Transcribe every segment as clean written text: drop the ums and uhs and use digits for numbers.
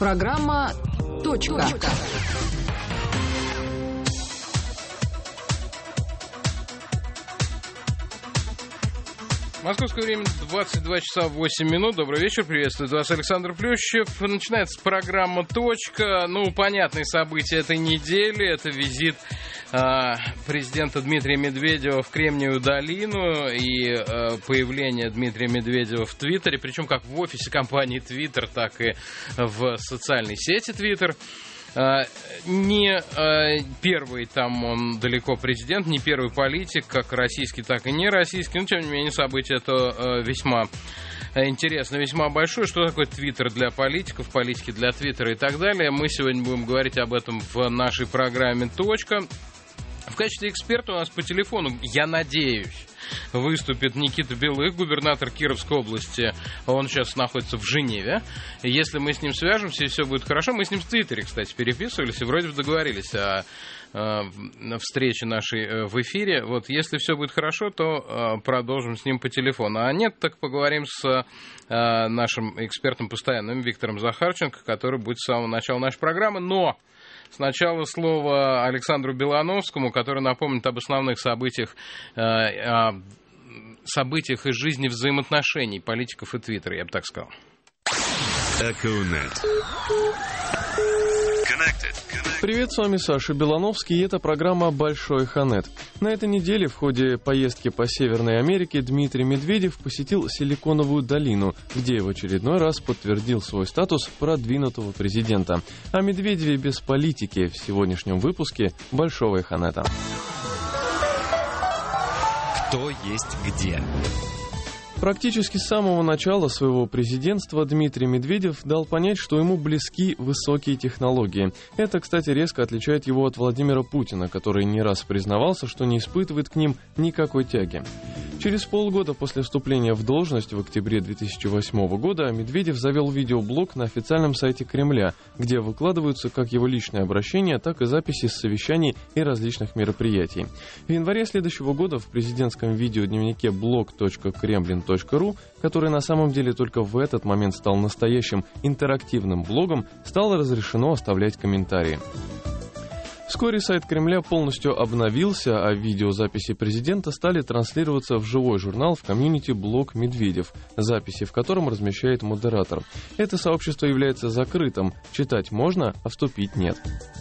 Программа «Точка». Московское время 22 часа 8 минут. Добрый вечер, приветствую вас, Александр Плющев. Начинается программа «Точка». Понятные события этой недели. Это визит президента Дмитрия Медведева в Кремниевую долину и появление Дмитрия Медведева в Твиттере, причем как в офисе компании Твиттер, так и в социальной сети Твиттер. Не первый там он далеко президент, не первый политик, как российский, так и не российский, но тем не менее событие это весьма интересно, весьма большое. Что такое Твиттер для политиков, политики для Твиттера и так далее. Мы сегодня будем говорить об этом в нашей программе «Точка». В качестве эксперта у нас по телефону, я надеюсь, выступит Никита Белых, губернатор Кировской области. Он сейчас находится в Женеве. Если мы с ним свяжемся и все будет хорошо, мы с ним в Твиттере, кстати, переписывались и вроде бы договорились о встрече нашей в эфире. Вот если все будет хорошо, то продолжим с ним по телефону. А нет, так поговорим с нашим экспертом постоянным Виктором Захарченко, который будет с самого начала нашей программы. Но сначала слово Александру Белановскому, который напомнит об основных событиях из жизни взаимоотношений политиков и Твиттера, я бы так сказал. Привет, с вами Саша Белановский, и это программа «Большой Ханет». На этой неделе в ходе поездки по Северной Америке Дмитрий Медведев посетил Силиконовую долину, где в очередной раз подтвердил свой статус продвинутого президента. О Медведеве без политики в сегодняшнем выпуске «Большого Ханета». Кто есть где? Практически с самого начала своего президентства Дмитрий Медведев дал понять, что ему близки высокие технологии. Это, кстати, резко отличает его от Владимира Путина, который не раз признавался, что не испытывает к ним никакой тяги. Через полгода после вступления в должность в октябре 2008 года Медведев завел видеоблог на официальном сайте Кремля, где выкладываются как его личные обращения, так и записи с совещаний и различных мероприятий. В январе следующего года в президентском видеодневнике blog.kremlin.ru, который на самом деле только в этот момент стал настоящим интерактивным блогом, стало разрешено оставлять комментарии. Вскоре сайт Кремля полностью обновился, а видеозаписи президента стали транслироваться в живой журнал в комьюнити «Блог Медведев», записи в котором размещает модератор. Это сообщество является закрытым, читать можно, а вступить нет.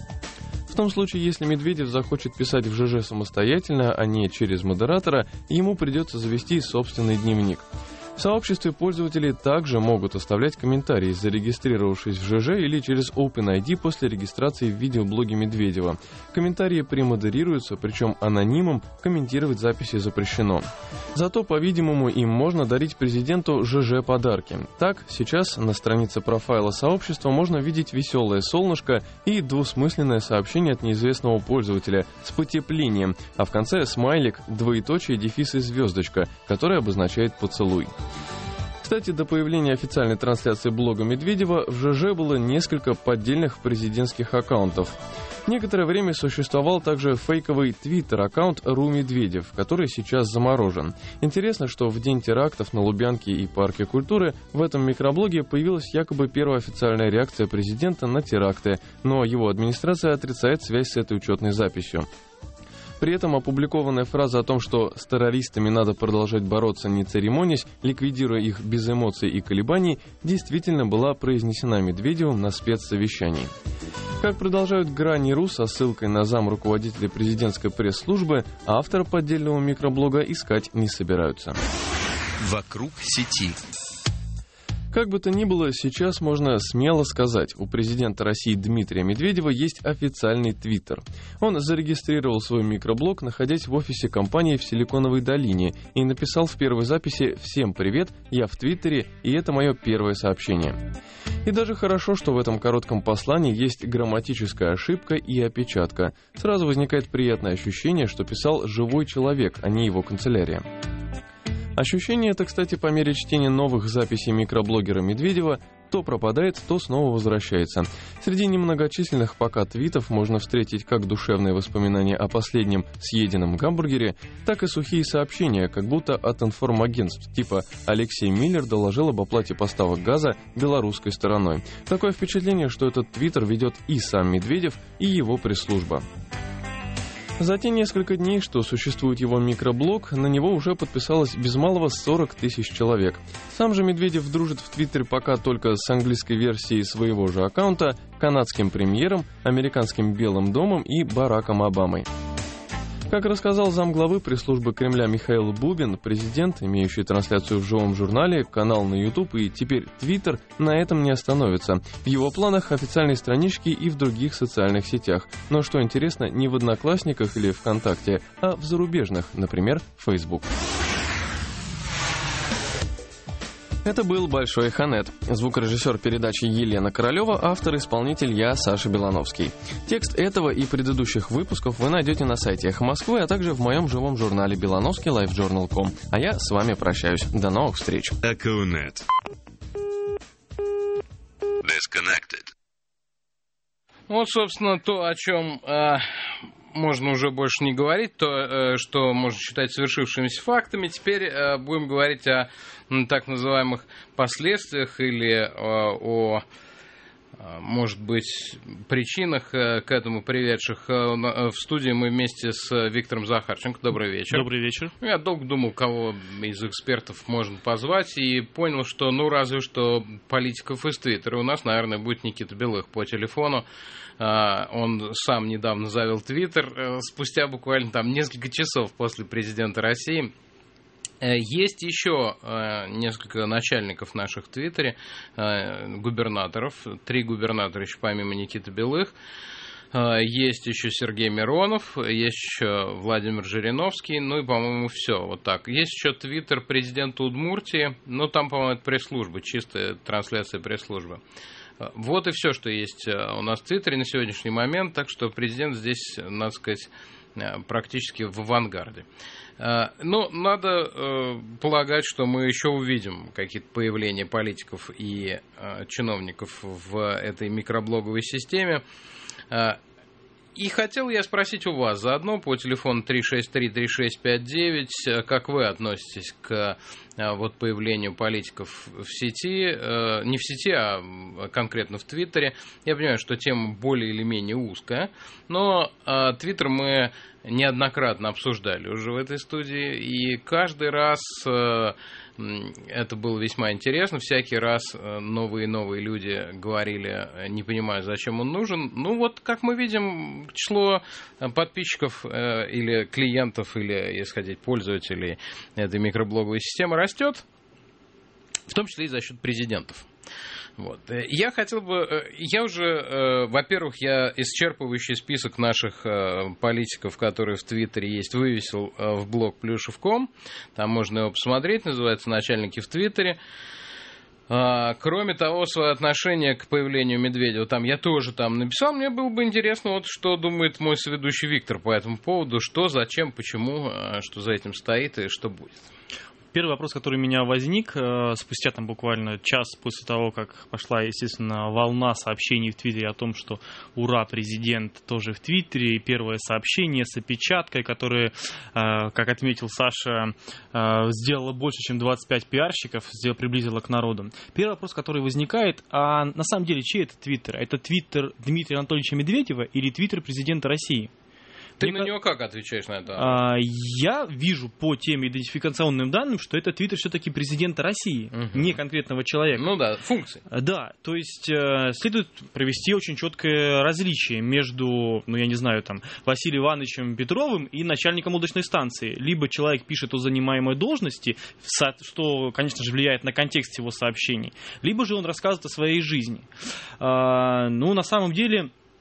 В том случае, если Медведев захочет писать в ЖЖ самостоятельно, а не через модератора, ему придется завести собственный дневник. В сообществе пользователи также могут оставлять комментарии, зарегистрировавшись в ЖЖ или через OpenID после регистрации в видеоблоге Медведева. Комментарии премодерируются, причем анонимам комментировать записи запрещено. Зато, по-видимому, им можно дарить президенту ЖЖ-подарки. Так, сейчас на странице профайла сообщества можно видеть веселое солнышко и двусмысленное сообщение от неизвестного пользователя с потеплением, а в конце смайлик, двоеточие, дефис и звездочка, который обозначает поцелуй. Кстати, до появления официальной трансляции блога Медведева в ЖЖ было несколько поддельных президентских аккаунтов. Некоторое время существовал также фейковый твиттер-аккаунт «Ру Медведев», который сейчас заморожен. Интересно, что в день терактов на Лубянке и Парке культуры в этом микроблоге появилась якобы первая официальная реакция президента на теракты, но его администрация отрицает связь с этой учетной записью. При этом опубликованная фраза о том, что с террористами надо продолжать бороться, не церемонясь, ликвидируя их без эмоций и колебаний, действительно была произнесена Медведевым на спецсовещании. Как продолжают Грани.ру со ссылкой на замруководителя президентской пресс-службы, автора поддельного микроблога искать не собираются. Вокруг сети. Как бы то ни было, сейчас можно смело сказать, у президента России Дмитрия Медведева есть официальный твиттер. Он зарегистрировал свой микроблог, находясь в офисе компании в Силиконовой долине, и написал в первой записи «Всем привет, я в твиттере, и это мое первое сообщение». И даже хорошо, что в этом коротком послании есть грамматическая ошибка и опечатка. Сразу возникает приятное ощущение, что писал живой человек, а не его канцелярия. Ощущение это, кстати, по мере чтения новых записей микроблогера Медведева то пропадает, то снова возвращается. Среди немногочисленных пока твитов можно встретить как душевные воспоминания о последнем съеденном гамбургере, так и сухие сообщения, как будто от информагентств типа «Алексей Миллер доложил об оплате поставок газа белорусской стороной». Такое впечатление, что этот твиттер ведет и сам Медведев, и его пресс-служба. За те несколько дней, что существует его микроблог, на него уже подписалось без малого 40 тысяч человек. Сам же Медведев дружит в Твиттере пока только с английской версией своего же аккаунта, канадским премьером, американским Белым домом и Бараком Обамой. Как рассказал замглавы пресс-службы Кремля Михаил Бубин, президент, имеющий трансляцию в живом журнале, канал на YouTube и теперь Twitter, на этом не остановится. В его планах официальные странички и в других социальных сетях. Но что интересно, не в Одноклассниках или ВКонтакте, а в зарубежных, например, Facebook. Это был «Большой Ханет». Звукорежиссер передачи Елена Королева, автор-исполнитель я, Саша Белановский. Текст этого и предыдущих выпусков вы найдете на сайте «Эхо Москвы», а также в моем живом журнале belановский.lifejournal.com. А я с вами прощаюсь. До новых встреч. Акунет. Disconnected. Вот, собственно, то, о чем можно уже больше не говорить, то, что можно считать совершившимися фактами. Теперь будем говорить о так называемых последствиях или о, может быть, причинах к этому приведших. В студии мы вместе с Виктором Захарченко. Добрый вечер. Добрый вечер. Я долго думал, кого из экспертов можно позвать, и понял, что, разве что политиков из Твиттера. У нас, наверное, будет Никита Белых по телефону. Он сам недавно завел Твиттер, спустя буквально несколько часов после президента России. Есть еще несколько начальников наших в Твиттере, губернаторов, 3 губернатора еще помимо Никиты Белых. Есть еще Сергей Миронов, есть еще Владимир Жириновский, и, по-моему, все. Вот так. Есть еще Твиттер президента Удмуртии, там, по-моему, это пресс-служба, чистая трансляция пресс-службы. Вот и все, что есть у нас в Твиттере на сегодняшний момент, так что президент здесь, надо сказать, практически в авангарде. Надо полагать, что мы еще увидим какие-то появления политиков и чиновников в этой микроблоговой системе. И хотел я спросить у вас заодно по телефону 363-3659, как вы относитесь к появлению политиков в сети, не в сети, а конкретно в Твиттере. Я понимаю, что тема более или менее узкая, но Твиттер мы неоднократно обсуждали уже в этой студии, и каждый раз это было весьма интересно. Всякий раз новые и новые люди говорили, не понимаю, зачем он нужен. Как мы видим, число подписчиков или клиентов, или, если хотите, пользователей этой микроблоговой системы растет, в том числе и за счет президентов. Я хотел бы... Во-первых, я исчерпывающий список наших политиков, которые в Твиттере есть, вывесил в блог Плюшев.ком. Там можно его посмотреть, называется «Начальники в Твиттере». Кроме того, свое отношение к появлению Медведева я тоже написал. Мне было бы интересно, что думает мой соведущий Виктор по этому поводу, что, зачем, почему, что за этим стоит и что будет. Первый вопрос, который у меня возник спустя буквально час после того, как пошла, естественно, волна сообщений в Твиттере о том, что ура, президент тоже в Твиттере, и первое сообщение с опечаткой, которое, как отметил Саша, сделало больше, чем 25 пиарщиков, приблизило к народу. Первый вопрос, который возникает, а на самом деле чей это Твиттер? Это Твиттер Дмитрия Анатольевича Медведева или Твиттер президента России? Ты на него как отвечаешь на это? Я вижу по тем идентификационным данным, что это Твиттер все-таки президента России, не конкретного человека. Функции. Да, то есть следует провести очень четкое различие между, Василием Ивановичем Петровым и начальником удочной станции. Либо человек пишет о занимаемой должности, что, конечно же, влияет на контекст его сообщений, либо же он рассказывает о своей жизни. На самом деле...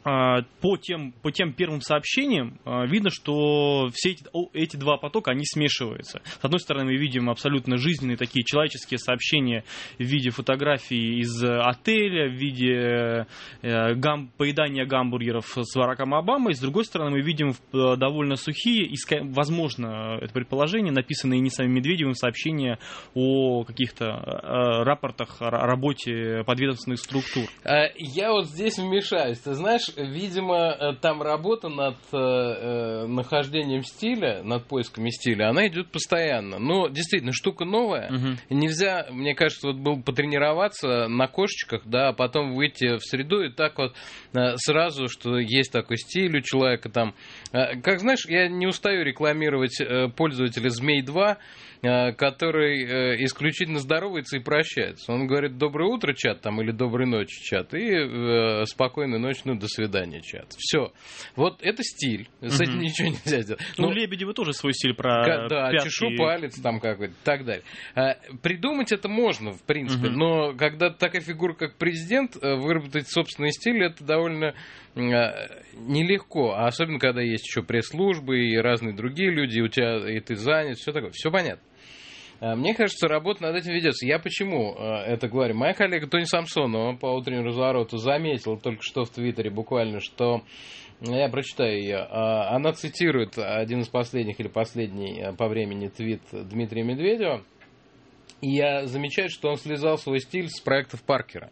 по тем первым сообщениям видно, что все эти два потока, они смешиваются. С одной стороны, мы видим абсолютно жизненные такие человеческие сообщения в виде фотографий из отеля, в виде поедания гамбургеров с Бараком Обамой. С другой стороны, мы видим довольно сухие, возможно, это предположение, написанные не самим Медведевым сообщения о каких-то рапортах о работе подведомственных структур. Я вот здесь вмешаюсь. Ты знаешь, видимо, там работа над нахождением стиля, над поисками стиля, она идет постоянно. Но действительно, штука новая. Нельзя, мне кажется, вот было потренироваться на кошечках, да, а потом выйти в среду и так вот сразу, что есть такой стиль у человека там. Как знаешь, я не устаю рекламировать пользователя Змей 2, который исключительно здоровается и прощается. Он говорит: доброе утро, чат, там, или доброй ночи, чат, и спокойной ночи, ну, до свидания, чат. Все. Вот это стиль. С этим ничего нельзя сделать. Ну, Лебедева тоже свой стиль про да, пятки. чешу палец там какой-то, и так далее. Придумать это можно, в принципе, но когда такая фигура, как президент, выработать собственный стиль, это довольно нелегко. А особенно, когда есть еще пресс-службы и разные другие люди, и ты занят, все такое. Все понятно. Мне кажется, работа над этим ведется. Я почему это говорю? Моя коллега Тоня Самсонова по утреннему развороту заметила только что в Твиттере буквально, что, я прочитаю ее, она цитирует один из последних или последний по времени твит Дмитрия Медведева, и я замечаю, что он слезал свой стиль с проектов Паркера.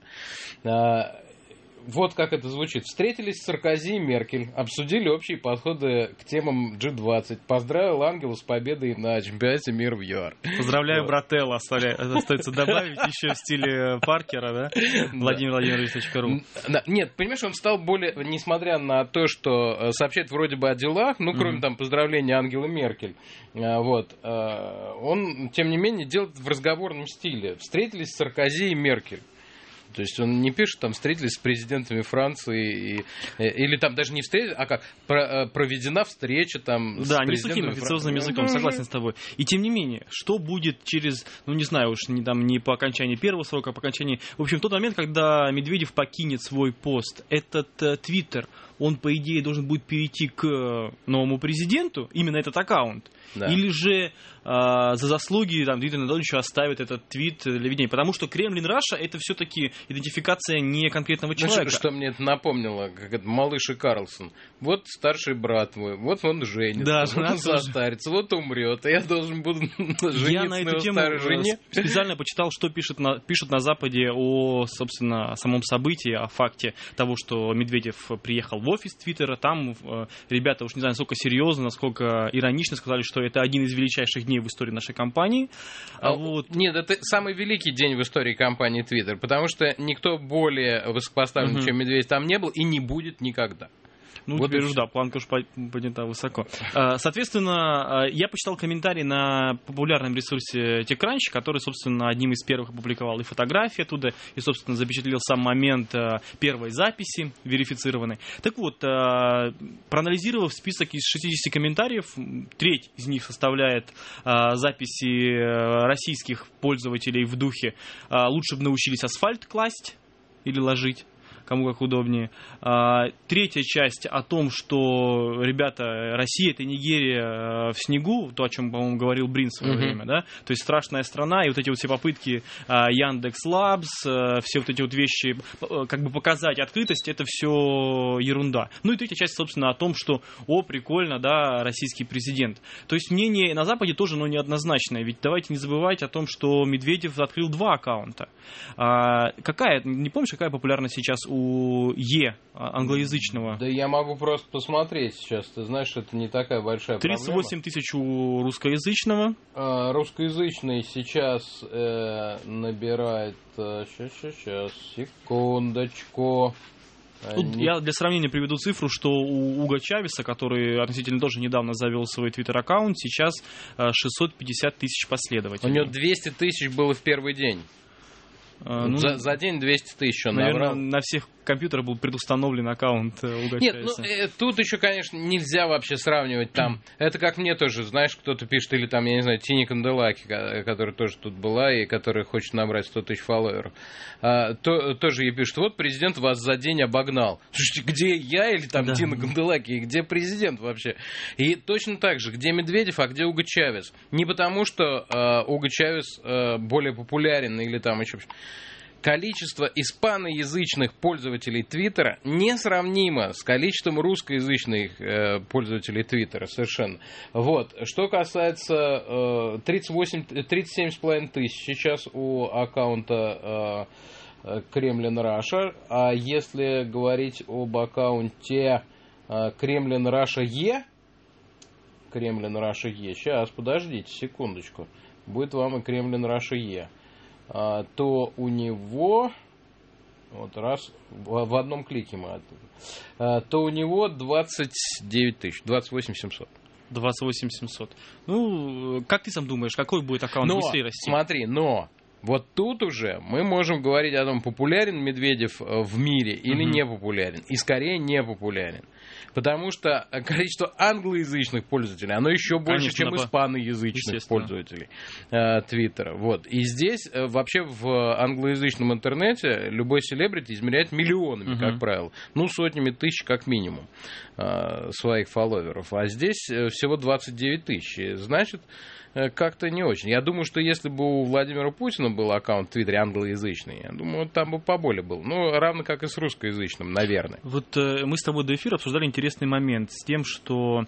Вот как это звучит. Встретились Саркози и Меркель, обсудили общие подходы к темам G20. Поздравил Ангелу с победой на чемпионате мира в ЮАР. Поздравляю, брателло. Остается добавить еще в стиле Паркера, да? Владимир Владимирович.ру. Нет, понимаешь, он стал более, несмотря на то, что сообщает вроде бы о делах, ну, кроме там поздравления Ангелы Меркель, вот, он, тем не менее, делает в разговорном стиле. Встретились Саркози и Меркель. То есть он не пишет, там, встретились с президентами Франции, или там даже не встретились, а как, проведена встреча там с президентами Франции. Да, не сухим официозным языком, согласен с тобой. И тем не менее, что будет через, ну не знаю уж, не по окончании первого срока, а по окончании, в общем, в тот момент, когда Медведев покинет свой пост, этот Твиттер, он, по идее, должен будет перейти к новому президенту, именно этот аккаунт, да. Или же за заслуги там, Дмитрия Анатольевича оставит этот твит для видения. Потому что Кремлин Раша — это все-таки идентификация не конкретного человека. Что мне это напомнило, как это Малыш и Карлсон. Вот старший брат мой, вот он женится, да, вот он состарится, вот умрет, а я должен буду жениться я на эту тему старой жене. Специально почитал, что пишут на Западе о, собственно, о самом событии, о факте того, что Медведев приехал в офис Твиттера. Там ребята, уж не знаю, насколько серьезно, насколько иронично сказали, что это один из величайших дней в истории нашей компании. Вот. Нет, это самый великий день в истории компании Twitter, потому что никто более высокопоставленный, чем Медведев, там не был и не будет никогда. Ну, вот теперь уж да, планка уж поднята высоко. Соответственно, я почитал комментарий на популярном ресурсе TechCrunch, который, собственно, одним из первых опубликовал и фотографии оттуда, и, собственно, запечатлел сам момент первой записи верифицированной. Так вот, проанализировав список из 60 комментариев, треть из них составляет записи российских пользователей в духе «лучше бы научились асфальт класть или ложить», кому как удобнее. Третья часть о том, что, ребята, Россия — это Нигерия в снегу, то, о чем, по-моему, говорил Брин в свое время, да, то есть страшная страна, и вот эти вот все попытки Яндекс.Лабс, все вот эти вот вещи, как бы показать открытость, это все ерунда. Ну и третья часть, собственно, о том, что, прикольно, да, российский президент. То есть мнение на Западе тоже, но неоднозначное, ведь давайте не забывать о том, что Медведев открыл 2 аккаунта. Не помнишь, какая популярность сейчас у англоязычного? Да я могу просто посмотреть сейчас. Ты знаешь, это не такая большая 38 тысяч у русскоязычного. Русскоязычный сейчас набирает... Сейчас, секундочку. Тут я для сравнения приведу цифру, что у Уго Чавеса, который относительно тоже недавно завел свой твиттер-аккаунт, сейчас 650 тысяч последователей. У него 200 тысяч было в первый день. За день 200 тысяч он наверное, набрал. на всех компьютерах был предустановлен аккаунт у Гачаеса. Нет, тут еще, конечно, нельзя вообще сравнивать там. Это как мне тоже, знаешь, кто-то пишет, или там, я не знаю, Тини Канделаки, которая тоже тут была и которая хочет набрать 100 тысяч фолловеров. Тоже ей пишут, вот президент вас за день обогнал. Слушайте, где я или там Тина Канделаки, и где президент вообще? И точно так же, где Медведев, а где Уго Чавес. Не потому, что Уго Чавес более популярен или там еще... Количество испаноязычных пользователей Твиттера несравнимо с количеством русскоязычных пользователей Твиттера совершенно. Вот. Что касается 37,5 тысяч сейчас у аккаунта Кремлин Раша, а если говорить об аккаунте Кремлин Раша Е, сейчас, подождите секундочку, будет вам и Кремлин Раша Е, то у него, вот раз, в одном клике мы оттуда, то у него 29 тысяч, 28 700. 28 700. Ну, как ты сам думаешь, какой будет аккаунт быстрее расти? Смотри, вот тут уже мы можем говорить о том, популярен Медведев в мире или не популярен. И скорее не популярен. Потому что количество англоязычных пользователей, оно еще больше, чем испаноязычных пользователей Твиттера. Вот. И здесь вообще в англоязычном интернете любой селебрити измеряет миллионами, как правило. Ну, сотнями тысяч как минимум своих фолловеров. А здесь всего 29 тысяч. Значит, как-то не очень. Я думаю, что если бы у Владимира Путина был аккаунт в Твиттере англоязычный, я думаю, там бы поболее был. Ну, равно как и с русскоязычным, наверное. Вот мы с тобой до эфира обсуждали интересный момент с тем, что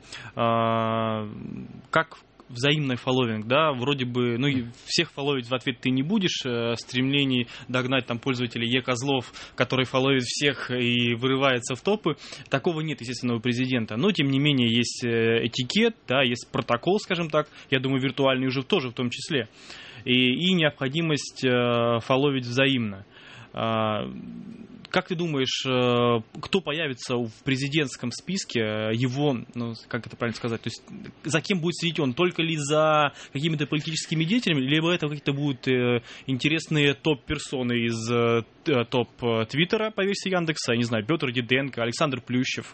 как взаимный фолловинг, да, вроде бы, ну, всех фолловить в ответ ты не будешь, стремлений догнать там пользователей Козлов, который фолловит всех и вырывается в топы, такого нет, естественно, у президента, но, тем не менее, есть этикет, да, есть протокол, скажем так, я думаю, виртуальный уже тоже в том числе, и необходимость фолловить взаимно. Как ты думаешь, кто появится в президентском списке, его, ну, как это правильно сказать, то есть за кем будет следить он, только ли за какими-то политическими деятелями, либо это какие-то будут интересные топ-персоны из топ-твиттера по версии Яндекса, я не знаю, Петр Диденко, Александр Плющев?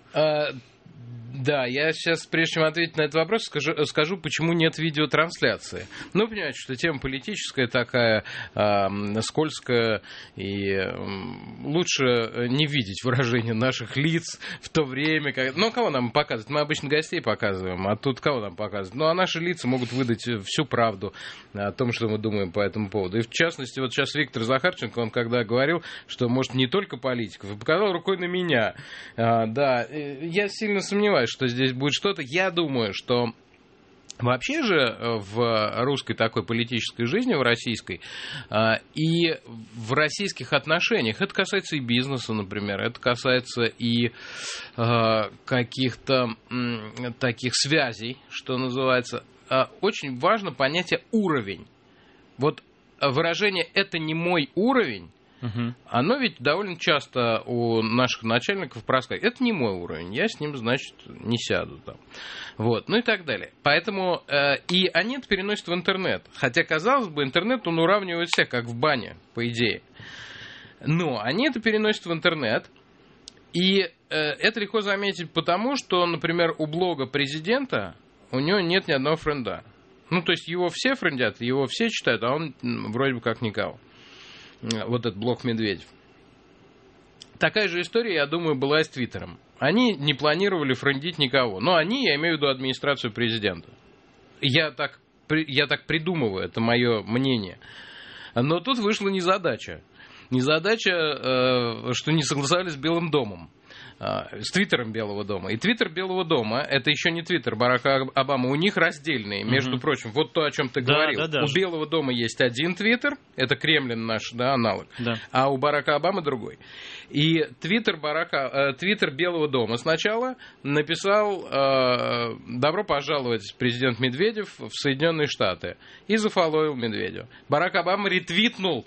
Да, я сейчас, прежде чем ответить на этот вопрос, скажу, почему нет видеотрансляции. Ну, понимаете, что тема политическая такая, скользкая, и лучше не видеть выражения наших лиц в то время, как... Ну, кого нам показывать? Мы обычно гостей показываем, а тут кого нам показывать? Ну, а наши лица могут выдать всю правду о том, что мы думаем по этому поводу. И, в частности, вот сейчас Виктор Захарченко, он когда говорил, что, может, не только политиков, и показал рукой на меня. Да, я сильно сомневаюсь, что здесь будет что-то. Я думаю, что вообще же в русской такой политической жизни, в российской, и в российских отношениях, это касается и бизнеса, например, это касается и каких-то таких связей, что называется, очень важно понятие уровень. Вот выражение «это не мой уровень», оно ведь довольно часто у наших начальников проскакивает. Это не мой уровень, я с ним, значит, не сяду там. Вот, ну и так далее. Поэтому и они это переносят в интернет. Хотя, казалось бы, интернет, он уравнивает всех, как в бане, по идее. Но они это переносят в интернет. И это легко заметить потому, что, например, у блога президента у него нет ни одного френда. Ну, то есть его все френдят, его все читают, а он вроде бы как никого. Вот этот блог Медведев. Такая же история, я думаю, была и с Твиттером. Они не планировали френдить никого. Но они, я имею в виду администрацию президента. Я так придумываю, это мое мнение. Но тут вышла незадача. Незадача, что не согласовались с Белым домом. С Твиттером Белого дома. И Твиттер Белого дома, это еще не Твиттер Барака Обамы, у них раздельные, между прочим. Вот то, о чем ты говорил. Да. У Белого дома есть один Твиттер, это Кремлин наш, да, аналог, а у Барака Обамы другой. И Твиттер Белого дома сначала написал «Добро пожаловать, президент Медведев, в Соединенные Штаты». И зафолловил Медведева. Барак Обама ретвитнул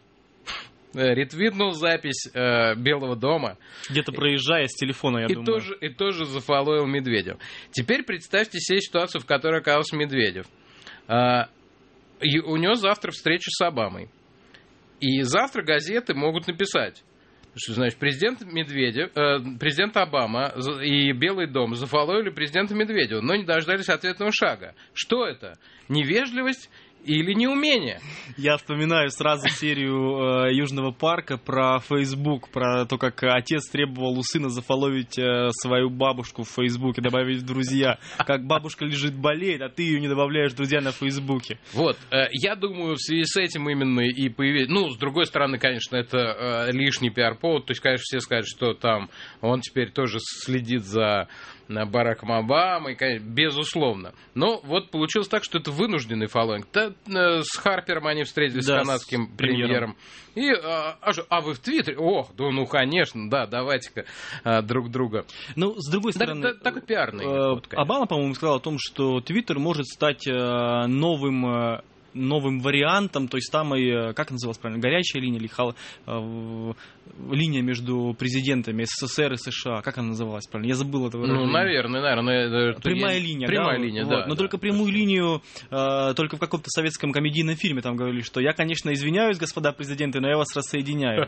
запись Белого дома. Где-то проезжая с телефона, я думаю. И тоже зафолловил Медведев. Теперь представьте себе ситуацию, в которой оказался Медведев. И у него завтра встреча с Обамой. И завтра газеты могут написать, что, значит, президент Обама и Белый дом зафоловили президента Медведева, но не дождались ответного шага. Что это? Невежливость или неумение? Я вспоминаю сразу серию Южного парка про Facebook, про то, как отец требовал у сына зафоловить свою бабушку в Фейсбуке, добавить в друзья. Как бабушка лежит, болеет, а ты ее не добавляешь в друзья на Фейсбуке. Вот, я думаю, в связи с этим именно и появилось... Ну, с другой стороны, конечно, это лишний пиар-повод. То есть, конечно, все скажут, что там он теперь тоже следит за Бараком Обамой, безусловно. Но вот получилось так, что это вынужденный фолловинг. С Харпером они встретились, с канадским премьером. И, вы в Твиттере? Ох, да, ну, конечно, да, давайте-ка друг друга. Ну, с другой стороны... Такой пиарный. Обама, по-моему, сказал о том, что Твиттер может стать новым вариантом той самой, как называлась правильно, горячая линия или линия между президентами СССР и США, как она называлась правильно? Я забыл это выражение. Ну, наверное. Прямая линия, прямая линия, да. Но только прямую линию, только в каком-то советском комедийном фильме там говорили, что я, конечно, извиняюсь, господа президенты, но я вас рассоединяю.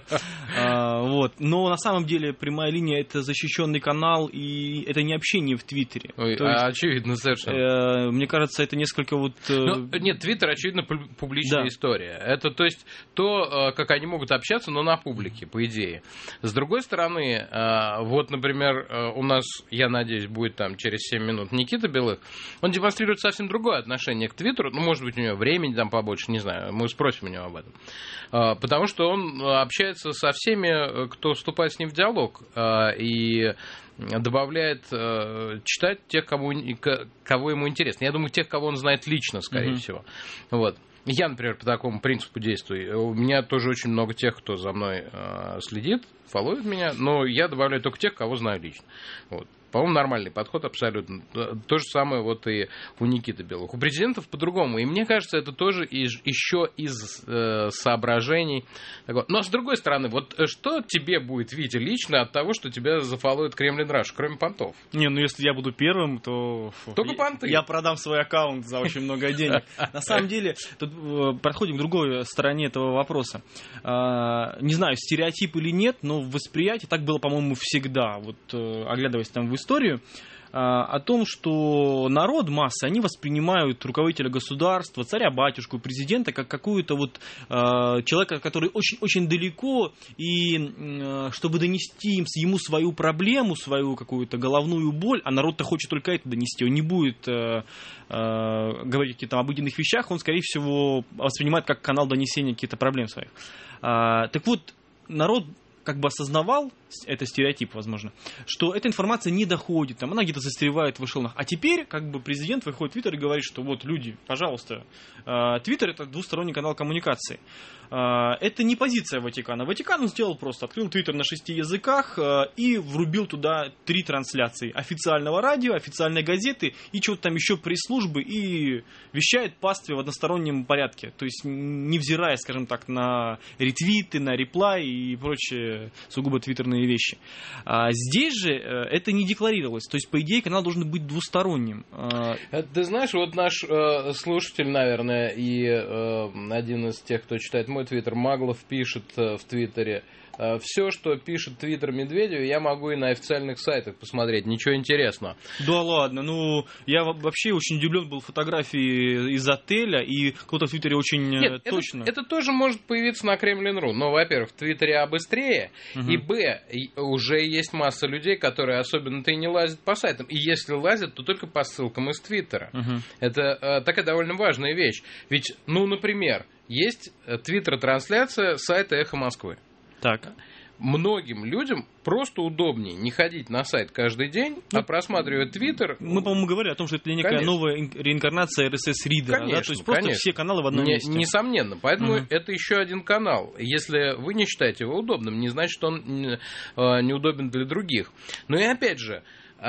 Но на самом деле прямая линия — это защищенный канал, и это не общение в Твиттере. Очевидно, совершенно. Мне кажется, это несколько Нет, Твиттер, очевидно, публичная история. Это, то есть, как они могут общаться, но на публике, по идее. С другой стороны, вот, например, у нас, я надеюсь, будет там через 7 минут Никита Белых, он демонстрирует совсем другое отношение к Твиттеру, ну, может быть, у него времени там побольше, не знаю, мы спросим у него об этом. Потому что он общается со всеми, кто вступает с ним в диалог, и добавляет читать тех, кого ему интересно. Я думаю, тех, кого он знает лично, скорее всего. Вот. Я, например, по такому принципу действую. У меня тоже очень много тех, кто за мной следит, фолловит меня, но я добавляю только тех, кого знаю лично. Вот. По-моему, нормальный подход абсолютно. То же самое вот и у Никиты Белых. У президентов по-другому. И мне кажется, это тоже еще из соображений. Но с другой стороны, вот что тебе будет, Витя, лично от того, что тебя зафолловит Кремлин Раш, кроме понтов? Не, ну если я буду первым, то... Только понты. Я продам свой аккаунт за очень много денег. На самом деле, тут подходим к другой стороне этого вопроса. Не знаю, стереотип или нет, но в восприятии так было, по-моему, всегда. Вот оглядываясь там в историю, о том, что народ, массы, они воспринимают руководителя государства, царя-батюшку, президента, как какую-то вот человека, который очень-очень далеко, и чтобы донести ему свою проблему, свою какую-то головную боль, а народ-то хочет только это донести, он не будет говорить о каких-то обыденных вещах, он, скорее всего, воспринимает как канал донесения каких-то проблем своих. Так вот, народ как бы осознавал, это стереотип, возможно, что эта информация не доходит, там, она где-то застревает в эшелонах. А теперь, как бы, президент выходит в Твиттер и говорит, что вот, люди, пожалуйста, Твиттер — это двусторонний канал коммуникации. Это не позиция Ватикана. Ватикан сделал просто, открыл Твиттер на 6 языках и врубил туда 3 трансляции. Официального радио, официальной газеты и чего-то там еще пресс-службы, и вещает пастве в одностороннем порядке. То есть, невзирая, скажем так, на ретвиты, на реплай и прочие сугубо твиттерные вещи. Здесь же это не декларировалось. То есть, по идее, канал должен быть двусторонним. Ты знаешь, вот наш слушатель, наверное, и один из тех, кто читает мой твиттер, Маглов, пишет в твиттере: все, что пишет твиттер Медведева, я могу и на официальных сайтах посмотреть. Ничего интересного. Да ладно, ну, я вообще очень удивлен был фотографии из отеля, и кто-то в твиттере очень точно... Это тоже может появиться на Кремлин.ру. Но, во-первых, в твиттере быстрее, и, уже есть масса людей, которые особенно-то и не лазят по сайтам. И если лазят, то только по ссылкам из твиттера. Это такая довольно важная вещь. Ведь, ну, например, есть твиттер-трансляция сайта «Эхо Москвы». Так. Многим людям просто удобнее не ходить на сайт каждый день, а просматривать Твиттер. Мы, по-моему, говорили о том, что это некая новая реинкарнация RSS-ридера. Конечно, да? То есть просто все каналы в одном месте. Несомненно. Поэтому это еще один канал. Если вы не считаете его удобным, не значит, что он неудобен для других. Но и опять же,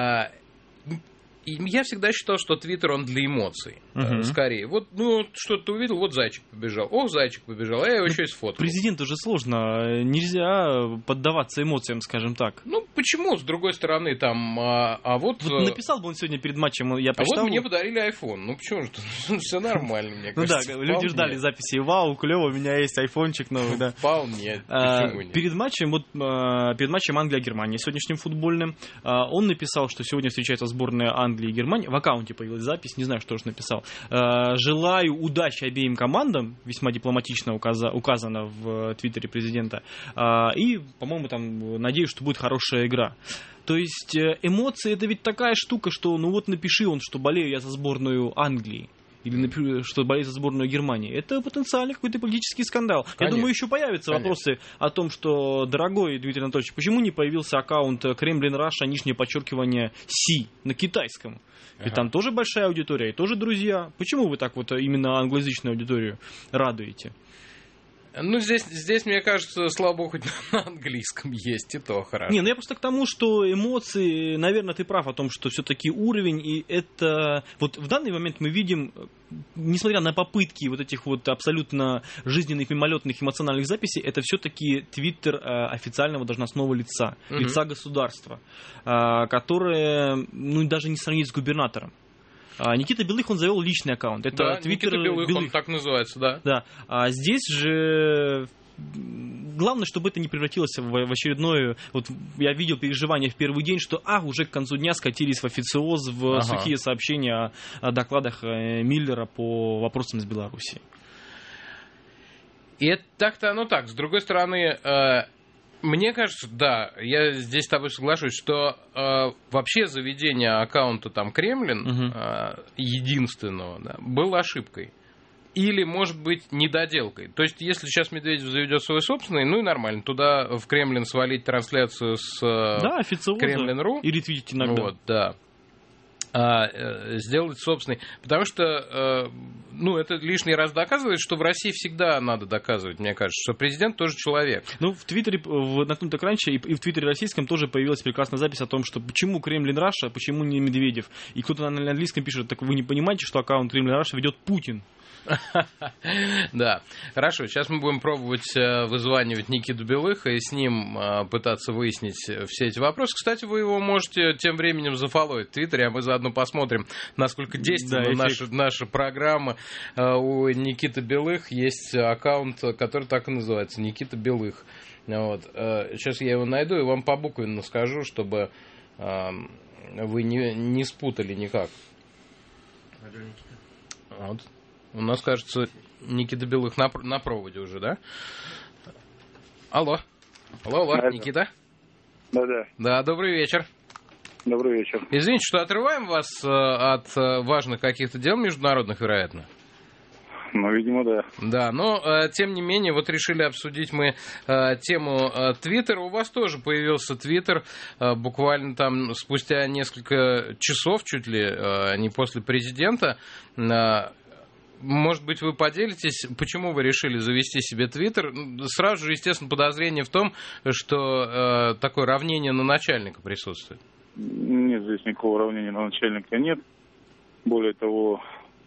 я всегда считал, что Твиттер, он для эмоций, скорее. Вот, ну, что-то ты увидел, вот зайчик побежал. Ох, зайчик побежал, а я его еще и сфоткал. Президенту же сложно, нельзя поддаваться эмоциям, скажем так. Ну, почему, с другой стороны, там, вот написал бы он сегодня перед матчем, я почитал. А вот мне подарили iPhone. Ну, почему же? Все нормально, мне кажется. Ну да, люди ждали записи. Вау, клево, у меня есть айфончик новый, да. Вполне. Почему нет? Перед матчем Англия-Германия сегодняшним футбольным, он написал, что сегодня встречается сборная Англии и Германии. В аккаунте появилась запись, не знаю, что же написал. Желаю удачи обеим командам, весьма дипломатично указано в твиттере президента. И, по-моему, там, надеюсь, что будет хорошая игра. То есть эмоции — это ведь такая штука, что ну вот напиши он, что болею я за сборную Англии. Или, например, что болеет за сборную Германии. Это потенциально какой-то политический скандал. Конечно. Я думаю, еще появятся вопросы о том, что, дорогой Дмитрий Анатольевич, почему не появился аккаунт Кремлин Раша, нижнее подчеркивание Си на китайском? Ведь там тоже большая аудитория и тоже друзья. Почему вы так вот именно англоязычную аудиторию радуете? Ну, здесь, мне кажется, слава богу, хоть на английском есть, и то хорошо. Не, ну я просто к тому, что эмоции, наверное, ты прав о том, что все-таки уровень, и это... Вот в данный момент мы видим, несмотря на попытки вот этих вот абсолютно жизненных, мимолетных, эмоциональных записей, это все-таки твиттер официального должностного лица, лица государства, которое, ну, даже не сравнить с губернатором. Никита Белых, он завел личный аккаунт. Это да, Твиттер Никита Белых, он так называется, да. Да. А здесь же главное, чтобы это не превратилось в очередное... Вот я видел переживания в первый день, что уже к концу дня скатились в официоз, в сухие сообщения о докладах Миллера по вопросам из Беларуси. И это так-то оно так. С другой стороны... Мне кажется, да, я здесь с тобой соглашусь, что вообще заведение аккаунта там Кремлин, единственного, да, было ошибкой. Или, может быть, недоделкой. То есть, если сейчас Медведев заведет свой собственный, ну и нормально, туда в Кремлин свалить трансляцию с Кремлин.ру. И ретвитить иногда. Вот, да. Сделать собственный. Потому что, это лишний раз доказывает, что в России всегда надо доказывать, мне кажется, что президент тоже человек. Ну, в Твиттере, наткнуто так раньше, и в Твиттере российском тоже появилась прекрасная запись о том, что почему Кремлин Раша, почему не Медведев. И кто-то на английском пишет, так вы не понимаете, что аккаунт Кремлин Раша ведет Путин. Да, хорошо, сейчас мы будем пробовать вызванивать Никиту Белых и с ним пытаться выяснить все эти вопросы. Кстати, вы его можете тем временем зафолловить в Твиттере, а мы заодно посмотрим, насколько действенна наша программа. У Никиты Белых есть аккаунт, который так и называется, Никита Белых. Вот. Сейчас я его найду и вам побуквенно скажу, чтобы вы не спутали никак. Вот. У нас, кажется, Никита Белых на проводе уже, да? Алло, Никита? Да. Да, добрый вечер. Добрый вечер. Извините, что отрываем вас от важных каких-то дел международных, вероятно. Ну, видимо, да. Да, но, тем не менее, вот решили обсудить мы тему Твиттера. У вас тоже появился Твиттер буквально там спустя несколько часов, чуть ли не после президента. Может быть, вы поделитесь, почему вы решили завести себе Твиттер? Сразу же, естественно, подозрение в том, что такое равнение на начальника присутствует. Нет, здесь никакого равнения на начальника нет. Более того,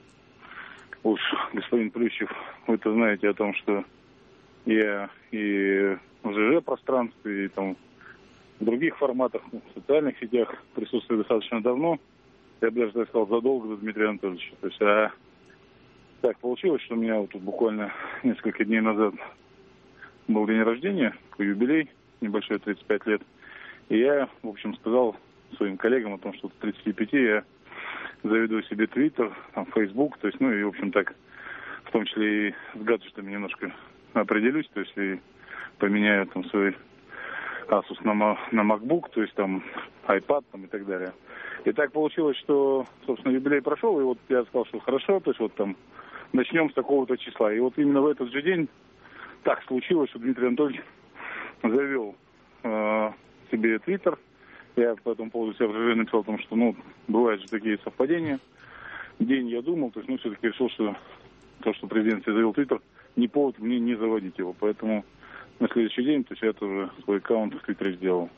уж, господин Плющев, вы-то знаете о том, что я и в ЖЖ-пространстве, и там в других форматах, в социальных сетях присутствую достаточно давно. Я бы даже так сказал, задолго до Дмитрия Анатольевича. То есть, так получилось, что у меня вот тут буквально несколько дней назад был день рождения, такой юбилей, небольшой, 35 лет. И я, в общем, сказал своим коллегам о том, что к 35 я заведу себе Твиттер, там, Фейсбук, то есть, ну и, в общем, так, в том числе и с гаджетами немножко определюсь, то есть, и поменяю там свой Asus на MacBook, то есть, там, iPad, там, и так далее. И так получилось, что, собственно, юбилей прошел, и вот я сказал, что хорошо, то есть, вот там, начнем с такого-то числа. И вот именно в этот же день так случилось, что Дмитрий Анатольевич завел себе Твиттер. Я по этому поводу себя уже написал о том, что, бывают же такие совпадения. День я думал, то есть, все-таки решил, что то, что президент себе завел Твиттер, не повод мне не заводить его. Поэтому на следующий день, то есть, я тоже свой аккаунт в Твиттере сделал.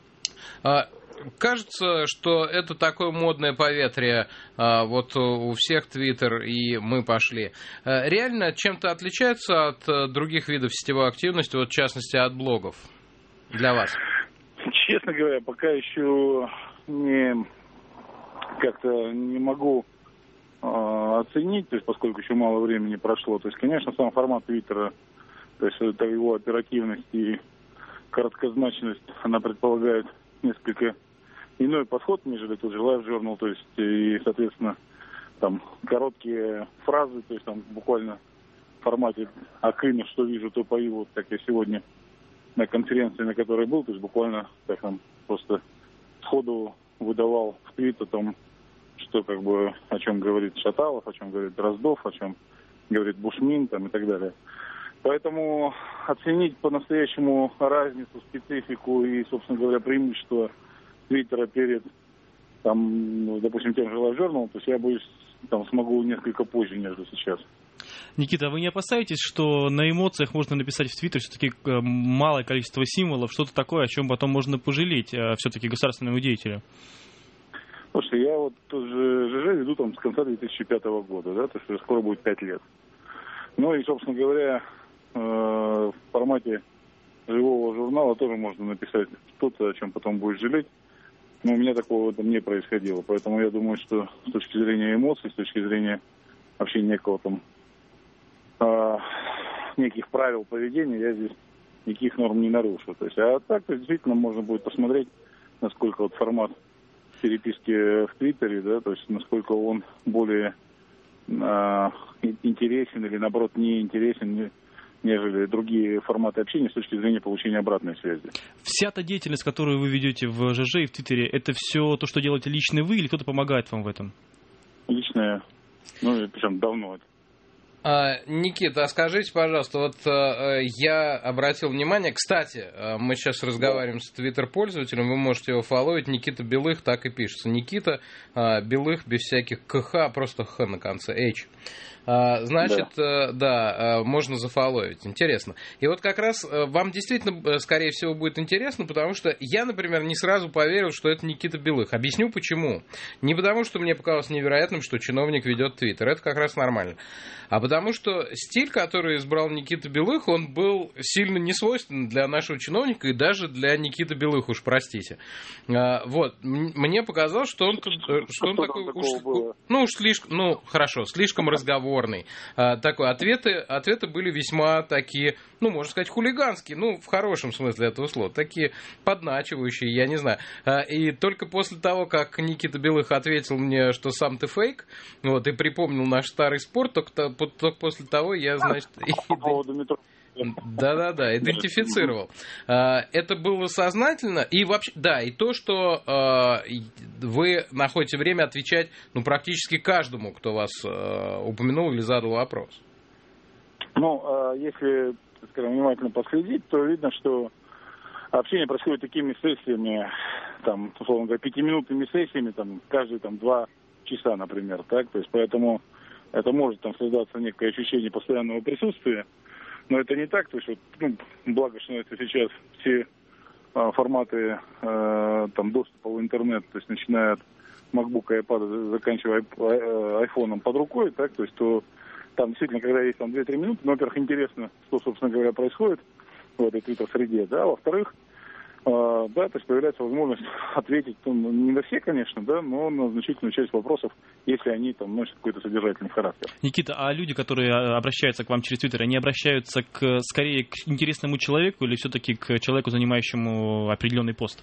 Кажется, что это такое модное поветрие, вот у всех Твиттер, и мы пошли. Реально чем-то отличается от других видов сетевой активности, вот в частности от блогов для вас? Честно говоря, пока еще как-то не могу оценить, то есть поскольку еще мало времени прошло. То есть, конечно, сам формат Твиттера, то есть это его оперативность и короткозначность, она предполагает несколько иной подход, нежели тот же Live Journal, то есть и, соответственно, там короткие фразы, то есть там буквально в формате «Акына, что вижу, то пою», вот как я сегодня на конференции, на которой был, то есть буквально так там просто сходу выдавал в твит о том, что как бы о чем говорит Шаталов, о чем говорит Дроздов, о чем говорит Бушмин там, и так далее. Поэтому оценить по-настоящему разницу, специфику и, собственно говоря, преимущество Твиттера перед, там, ну, допустим, тем же Live Journal, то есть я боюсь, там, смогу несколько позже, нежели сейчас. Никита, а вы не опасаетесь, что на эмоциях можно написать в Твиттер все-таки малое количество символов, что-то такое, о чем потом можно пожалеть все-таки государственному деятелю? Слушайте, я вот тоже ЖЖ веду там с конца 2005 года, да, то есть скоро будет 5 лет. Ну и, собственно говоря, в формате живого журнала тоже можно написать что-то, о чем потом будешь жалеть. Но у меня такого там не происходило. Поэтому я думаю, что с точки зрения эмоций, с точки зрения вообще некого там неких правил поведения, я здесь никаких норм не нарушу. То есть, а так, то есть, действительно можно будет посмотреть, насколько вот формат переписки в Твиттере, да, то есть насколько он более интересен или, наоборот, не интересен, нежели другие форматы общения с точки зрения получения обратной связи. Вся та деятельность, которую вы ведете в ЖЖ и в Твиттере, это все то, что делаете лично вы, или кто-то помогает вам в этом? Личное, ну, причем давно это. Никита, а скажите, пожалуйста, вот я обратил внимание, кстати, мы сейчас разговариваем с твиттер-пользователем, вы можете его фолловить, Никита Белых, так и пишется. Никита Белых, без всяких КХ, просто Х на конце, H. Значит, да, можно зафолловить. Интересно. И вот как раз вам действительно, скорее всего, будет интересно, потому что я, например, не сразу поверил, что это Никита Белых. Объясню почему. Не потому, что мне показалось невероятным, что чиновник ведет Твиттер. Это как раз нормально. А потому что стиль, который избрал Никита Белых, он был сильно несвойственен для нашего чиновника и даже для Никиты Белых, уж простите. Вот. Мне показалось, что он такой слишком разговорный. Такой ответы были весьма такие, ну, можно сказать, хулиганские, ну, в хорошем смысле этого слова, такие подначивающие, я не знаю. И только после того, как Никита Белых ответил мне, что сам ты фейк, вот, и припомнил наш старый спор, только после того я, значит... По поводу метро. Да, идентифицировал. Это было сознательно. И вообще, да, и то, что вы находите время отвечать, ну, практически каждому, кто вас упомянул или задал вопрос. Ну, если, скажем, внимательно последить, то видно, что общение происходит такими сессиями, там, условно говоря, 5-минутными сессиями, там, каждые там 2 часа, например, так, то есть поэтому это может там создаться некое ощущение постоянного присутствия. Но это не так, то есть, вот, ну, благо, что это сейчас все форматы там, доступа в интернет, то есть начиная от MacBook и iPad, заканчивая айфоном под рукой, так, то есть, то там действительно, когда есть там 2-3 минуты, ну, во-первых, интересно, что, собственно говоря, происходит в этой твиттер-среде, да, во-вторых, да, то есть появляется возможность ответить, ну, не на все, конечно, да, но на значительную часть вопросов, если они там носят какой-то содержательный характер. Никита, а люди, которые обращаются к вам через Твиттер, они обращаются скорее к интересному человеку или все-таки к человеку, занимающему определенный пост?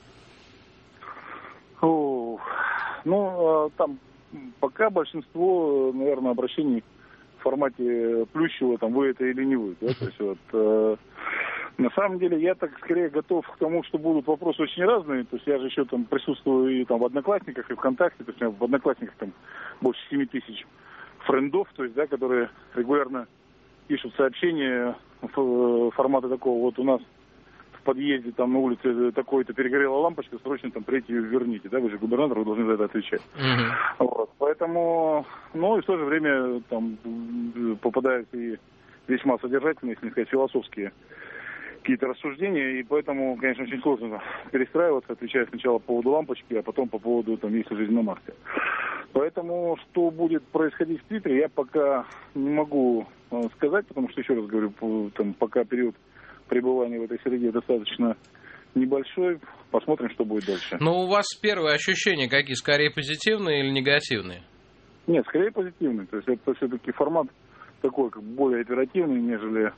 Ну, там пока большинство, наверное, обращений в формате Плющева, там, вы это или не вы, да, то есть вот... На самом деле, я так скорее готов к тому, что будут вопросы очень разные. То есть я же еще там присутствую и там в Одноклассниках, и ВКонтакте. То есть у меня в Одноклассниках там больше 7 тысяч френдов, то есть, да, которые регулярно пишут сообщения формата такого: вот у нас в подъезде там на улице такой-то перегорела лампочка, срочно там прийти ее верните, да, вы же губернатор, вы должны за это отвечать. Вот, поэтому, ну и в то же время там попадаются и весьма содержательные, если не сказать, философские какие-то рассуждения, и поэтому, конечно, очень сложно перестраиваться, отвечая сначала по поводу лампочки, а потом по поводу, там, есть ли жизнь на Марсе. Поэтому, что будет происходить в Твиттере, я пока не могу сказать, потому что, еще раз говорю, там, пока период пребывания в этой среде достаточно небольшой. посмотрим, что будет дальше. Но у вас первые ощущения какие? Скорее позитивные или негативные? Нет, скорее позитивный. То есть это все-таки формат такой, как более оперативный, нежели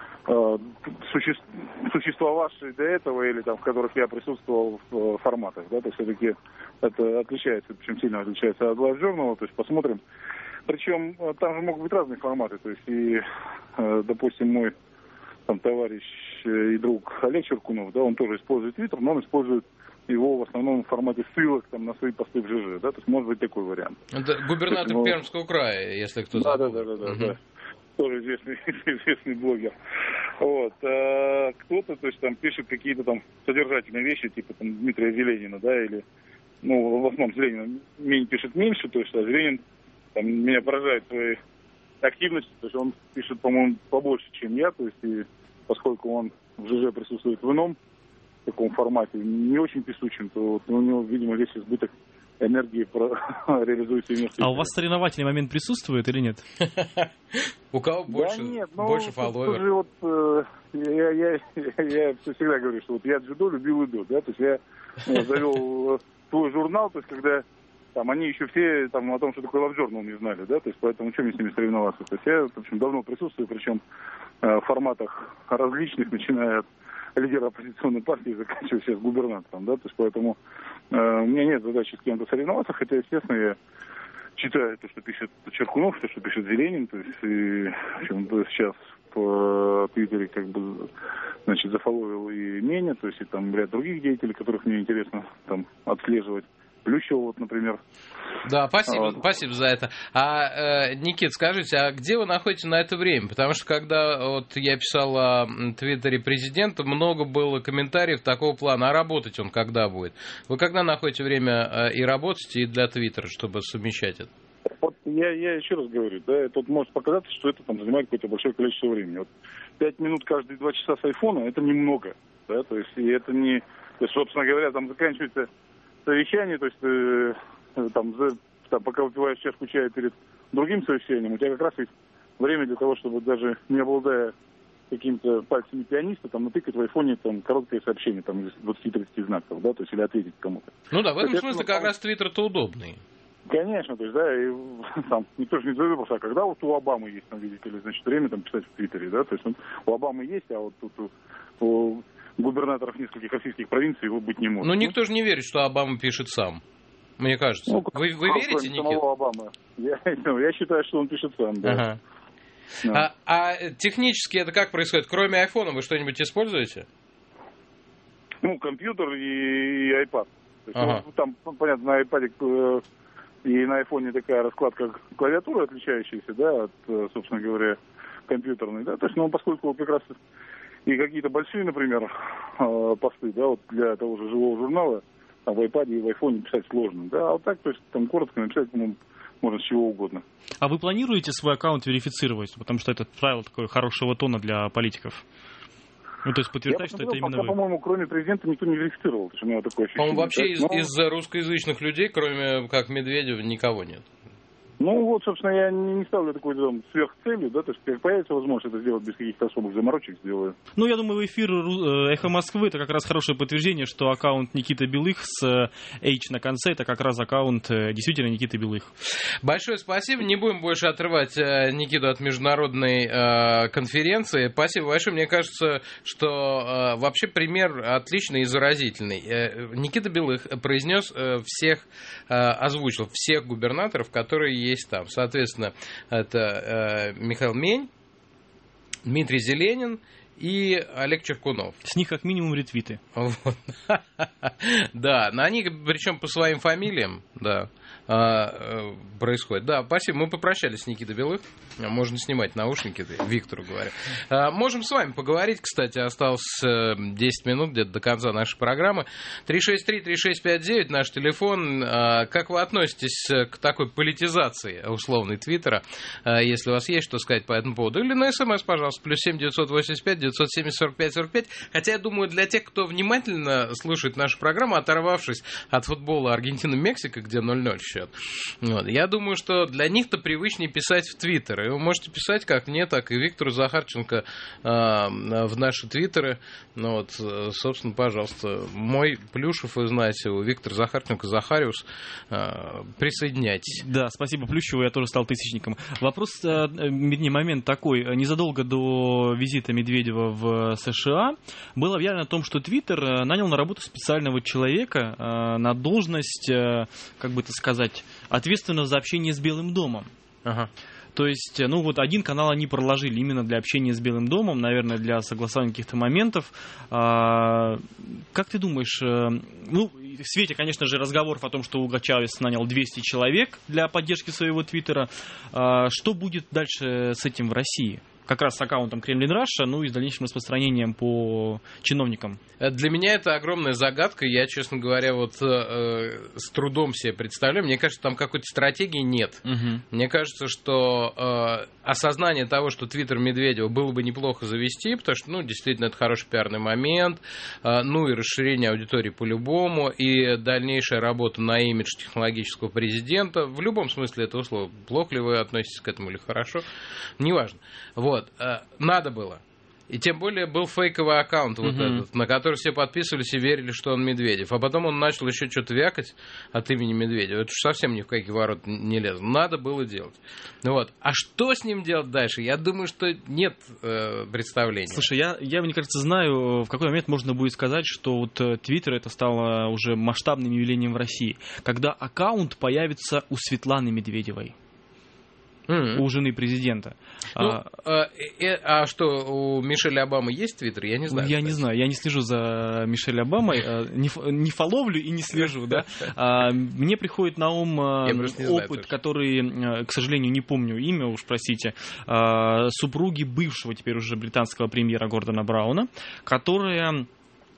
существовавшие до этого или там, в которых я присутствовал в форматах. Да? То есть все-таки это отличается, причем сильно отличается от Live Journal. То есть посмотрим. Причем там же могут быть разные форматы. То есть и, допустим, мой там товарищ и друг Олег Черкунов, да, он тоже использует Twitter, но он использует его в основном в формате ссылок там, на свои посты в ЖЖ, да, то есть может быть такой вариант. Это губернатор есть, Пермского края, если кто забыл. Да. Тоже известный блогер. Вот. А кто-то, то есть там пишет какие-то там содержательные вещи, типа там Дмитрия Зеленина, да, или, ну, в основном Зеленин пишет меньше, то есть, а Зеленин там меня поражает своей активностью, то есть он пишет, по-моему, побольше, чем я, то есть и поскольку он в ЖЖ присутствует в ином таком формате, не очень песучим, то вот у него, видимо, весь избыток энергии реализуется вместе. А у вас соревновательный момент присутствует или нет? У кого больше, да нет, больше фолловеров? Я всегда говорю, что вот я дзюдо любил иду, да, то есть я завел свой журнал, то есть когда там они еще все там о том, что такое Live Journal, не знали, да, то есть поэтому что мне с ними соревноваться? То есть я, в общем, давно присутствую, причем в форматах различных, начиная от лидера оппозиционной партии, заканчивая сейчас губернатором, да, то есть поэтому у меня нет задачи с кем-то соревноваться, хотя, естественно, я читаю то, что пишет Черкунов, то, что пишет Зеленин, то есть и, в общем, сейчас в Твиттере как бы, значит, зафоловил и Меня, то есть и там ряд других деятелей, которых мне интересно там отслеживать. Плющева, вот, например. Да, спасибо за это. Никит, скажите, а где вы находитесь на это время? Потому что когда вот я писал о Твиттере президента, много было комментариев такого плана, а работать он когда будет? Вы когда находите время и работаете, и для Твиттера, чтобы совмещать это? Вот я еще раз говорю, да, тут может показаться, что это там занимает какое-то большое количество времени. Вот 5 минут каждые 2 часа с айфона, это немного, да, то есть, и это не, то есть, собственно говоря, там заканчивается совещание, то есть там, пока выпиваешь чашку чая перед другим совещанием, у тебя как раз есть время для того, чтобы даже не обладая какими-то пальцами пианиста, там, натыкать в айфоне там короткое сообщение, там, из 20-30 знаков, да, то есть, или ответить кому-то. Ну да, в этом смысле как раз Твиттер-то удобный. Конечно, то есть, да, и там, никто же не задает вопрос, а когда вот у Обамы есть, там, видите ли, значит, время там писать в Твиттере, да, то есть, у Обамы есть, а вот тут у губернаторов нескольких российских провинций его быть не может. Ну, никто же не верит, что Обама пишет сам, мне кажется. Ну, вы верите, Никита? Самого Обамы. Я считаю, что он пишет сам, да. Ага. Да. А технически это как происходит? Кроме айфона вы что-нибудь используете? Ну, компьютер и iPad. То есть, ага. ну, там, понятно, на iPad и на айфоне такая раскладка клавиатуры, отличающаяся, да, от, собственно говоря, компьютерной, да. То есть, ну, поскольку как раз и какие-то большие, например, посты, да, вот для того же живого журнала, а в iPad и в iPhone писать сложно, да, а вот так, то есть, там коротко написать, по-моему, можно с чего угодно. А вы планируете свой аккаунт верифицировать? Потому что это правило такое хорошего тона для политиков. Ну, то есть подтверждать, что это именно вы. По-моему, кроме президента никто не верифицировал. У меня такое ощущение. По-моему, вообще из русскоязычных людей, кроме как Медведева, никого нет. Ну, вот, собственно, я не ставлю такой там сверхцелью, да, то есть, как появится возможность это сделать без каких-то особых заморочек, сделаю. Ну, я думаю, эфир «Эхо Москвы» — это как раз хорошее подтверждение, что аккаунт Никита Белых с H на конце — это как раз аккаунт действительно Никиты Белых. Большое спасибо. Не будем больше отрывать Никиту от международной конференции. Спасибо большое. Мне кажется, что вообще пример отличный и заразительный. Никита Белых произнес озвучил всех губернаторов, которые есть там. Соответственно, это Михаил Мень, Дмитрий Зеленин и Олег Черкунов. С них как минимум ретвиты. Да, на них, причем по своим фамилиям, да, происходит. Да, спасибо. Мы попрощались с Никитой Белых. Можно снимать наушники, Виктору говорю. Можем с вами поговорить, кстати, осталось 10 минут где-то до конца нашей программы. 363-3659 наш телефон. Как вы относитесь к такой политизации условной Твиттера? Если у вас есть что сказать по этому поводу. Или на СМС, пожалуйста, +7 985 970 45 45. Хотя, я думаю, для тех, кто внимательно слушает нашу программу, оторвавшись от футбола Аргентина-Мексика, где 0-0 счет. Вот. Я думаю, что для них-то привычнее писать в Твиттер. И вы можете писать как мне, так и Виктору Захарченко в наши Твиттеры. Ну, вот, собственно, пожалуйста, мой Плюшев, вы знаете, у Виктора Захарченко, Захариус, присоединяйтесь. Да, спасибо Плющеву, я тоже стал тысячником. Вопрос, момент такой. Незадолго до визита Медведева в США было объявлено о том, что Твиттер нанял на работу специального человека на должность, как бы это сказать, ответственного за общение с Белым домом. Ага. То есть, ну вот один канал они проложили именно для общения с Белым домом, наверное, для согласования каких-то моментов. Как ты думаешь, ну, в свете, конечно же, разговоров о том, что Уго Чавес нанял 200 человек для поддержки своего Твиттера, что будет дальше с этим в России? Как раз с аккаунтом Кремлин Раша, ну и с дальнейшим распространением по чиновникам. Для меня это огромная загадка. Я, честно говоря, вот с трудом себе представляю. Мне кажется, там какой-то стратегии нет. Угу. Мне кажется, что осознание того, что Твиттер Медведева было бы неплохо завести, потому что, ну, действительно, это хороший пиарный момент, ну и расширение аудитории по-любому, и дальнейшая работа на имидж технологического президента. В любом смысле этого слова. Плохо ли вы относитесь к этому или хорошо? Неважно. Вот. Надо было. И тем более был фейковый аккаунт вот этот, на который все подписывались и верили, что он Медведев. А потом он начал еще что-то вякать от имени Медведева. Это уж совсем ни в какие ворота не лезло. Надо было делать. Вот. А что с ним делать дальше? Я думаю, что нет представления. Слушай, я, мне кажется, знаю, в какой момент можно будет сказать, что вот Твиттер это стало уже масштабным явлением в России. Когда аккаунт появится у Светланы Медведевой. У жены президента. Ну, что, у Мишель Обамы есть Твиттер? Я не знаю. Я не знаю, я не слежу за Мишель Обамой, не фоловлю и не слежу, да. Мне приходит на ум опыт, который, к сожалению, не помню имя, уж простите, супруги бывшего теперь уже британского премьера Гордона Брауна, которая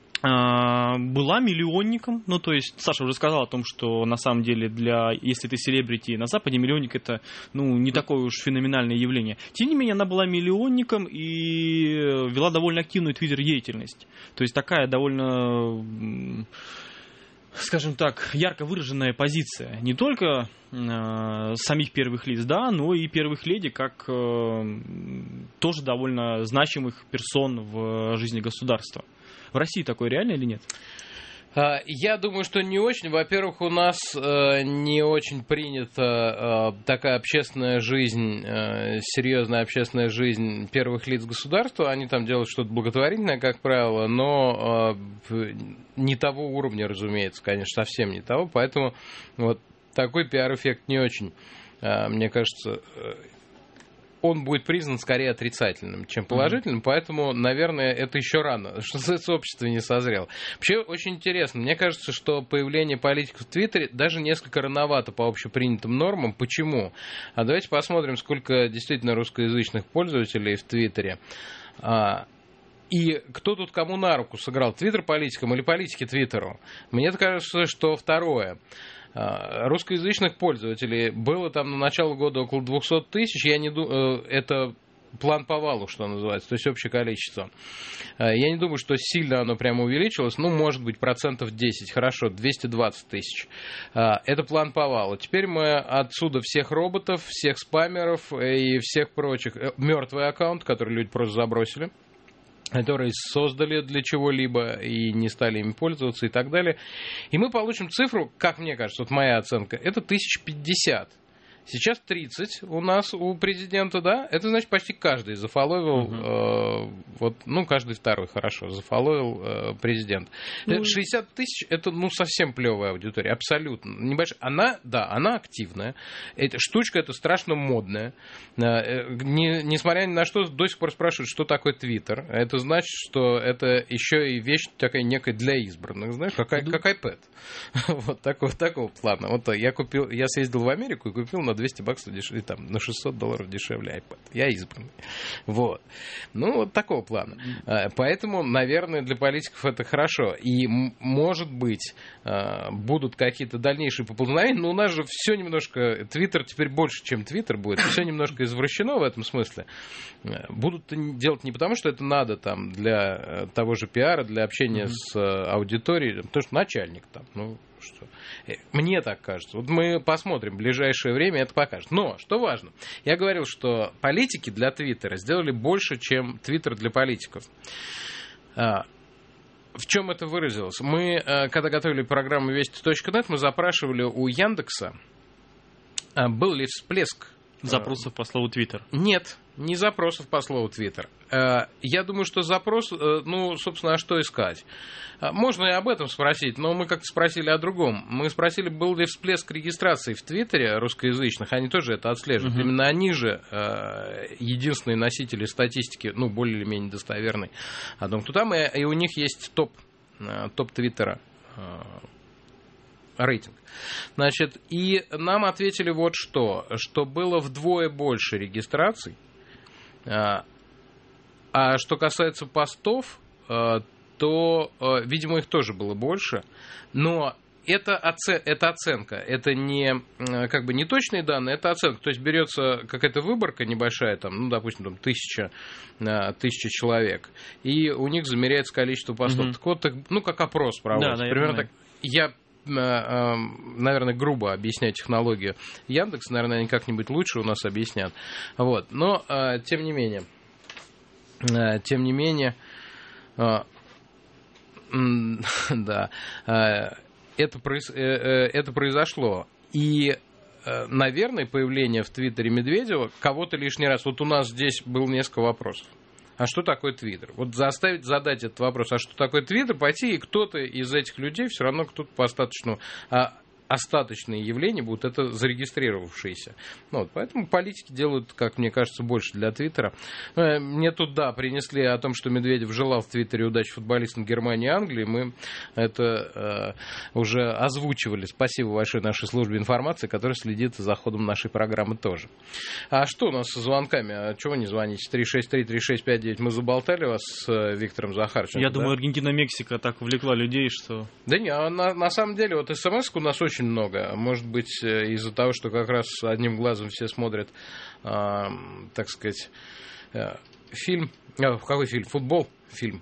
была миллионником, ну, то есть Саша уже сказал о том, что на самом деле если ты селебрити на Западе, миллионник это, ну, не такое уж феноменальное явление. Тем не менее, она была миллионником и вела довольно активную твиттер-деятельность. То есть такая довольно, скажем так, ярко выраженная позиция. Не только самих первых лиц, да, но и первых леди, как тоже довольно значимых персон в жизни государства. В России такое реально или нет? Я думаю, что не очень. Во-первых, у нас не очень принята такая общественная жизнь, серьезная общественная жизнь первых лиц государства. Они там делают что-то благотворительное, как правило, но не того уровня, разумеется, конечно, совсем не того. Поэтому вот такой пиар-эффект не очень, мне кажется, он будет признан скорее отрицательным, чем положительным, поэтому, наверное, это еще рано, что сообщество не созрело. Вообще, очень интересно. Мне кажется, что появление политиков в Твиттере даже несколько рановато по общепринятым нормам. Почему? А давайте посмотрим, сколько действительно русскоязычных пользователей в Твиттере. И кто тут кому на руку сыграл? Твиттер политикам или политики Твиттеру? Мне кажется, что второе. Русскоязычных пользователей было там на начало года около 200 тысяч. Я не думаю, это план по валу, что называется, то есть общее количество. Я не думаю, что сильно оно прямо увеличилось. Ну, может быть, 10%. Хорошо, 220 тысяч. Это план по валу. Теперь мы отсюда всех роботов, всех спамеров и всех прочих. Мертвый аккаунт, который люди просто забросили, которые создали для чего-либо и не стали ими пользоваться и так далее. И мы получим цифру, как мне кажется, вот моя оценка, это 1050. Сейчас 30 у нас у президента, да? Это значит, почти каждый зафоловил, каждый второй, хорошо, зафоловил президент. 60 тысяч, это, совсем плевая аудитория, абсолютно. Небольшая. Она активная. Эта штучка, это страшно модная. Несмотря ни на что, до сих пор спрашивают, что такое Твиттер. Это значит, что это еще и вещь такая некая для избранных, знаешь, как iPad. Вот такого плана. Вот я съездил в Америку и купил на $200 дешевле, там, на $600 дешевле iPad. Я избранный. Вот. Вот такого плана. Поэтому, наверное, для политиков это хорошо. И, может быть, будут какие-то дальнейшие поползновения, но у нас же все немножко... Твиттер теперь больше, чем Твиттер будет. Все немножко извращено в этом смысле. Будут делать не потому, что это надо там для того же пиара, для общения с аудиторией, потому что начальник там, что мне так кажется. Вот мы посмотрим, в ближайшее время это покажет. Но, что важно, я говорил, что политики для Твиттера сделали больше, чем Твиттер для политиков. В чем это выразилось? Мы, когда готовили программу Вести.нет, мы запрашивали у Яндекса, был ли всплеск запросов по слову Твиттер. Нет, не запросов по слову Твиттер. Я думаю, что запрос, собственно, а что искать? Можно и об этом спросить, но мы как-то спросили о другом. Мы спросили, был ли всплеск регистрации в Твиттере русскоязычных, они тоже это отслеживают. Именно они же единственные носители статистики, более или менее достоверной о том, кто там, и у них есть топ Твиттера, рейтинг. Значит, и нам ответили вот что было вдвое больше регистраций, а что касается постов, то, видимо, их тоже было больше, но это оценка, это не точные данные, это оценка, то есть берется какая-то выборка небольшая, допустим, 1000 человек, и у них замеряется количество постов. Так вот, как опрос проводится. Да, примерно так. Я наверное, грубо объясняю технологию Яндекс, наверное, они как-нибудь лучше у нас объяснят. Вот. Но, тем не менее, да, это произошло. И, наверное, появление в Твиттере Медведева кого-то лишний раз... Вот у нас здесь было несколько вопросов. А что такое Твиттер? Вот заставить задать этот вопрос, а что такое Твиттер, пойти, и кто-то из этих людей, все равно кто-то по остаточные явления будут это зарегистрировавшиеся. Поэтому политики делают, как мне кажется, больше для Твиттера. Мне тут, принесли о том, что Медведев желал в Твиттере удачи футболистам Германии и Англии. Мы это уже озвучивали. Спасибо большое нашей службе информации, которая следит за ходом нашей программы тоже. А что у нас со звонками? А чего не звоните? 363-3659. Мы заболтали вас с Виктором Захарченко. Я думаю, Аргентина-Мексика так увлекла людей, что... Да не, на самом деле, вот смс у нас очень много. Может быть, из-за того, что как раз одним глазом все смотрят, так сказать, фильм. Какой фильм? Футбол? Фильм.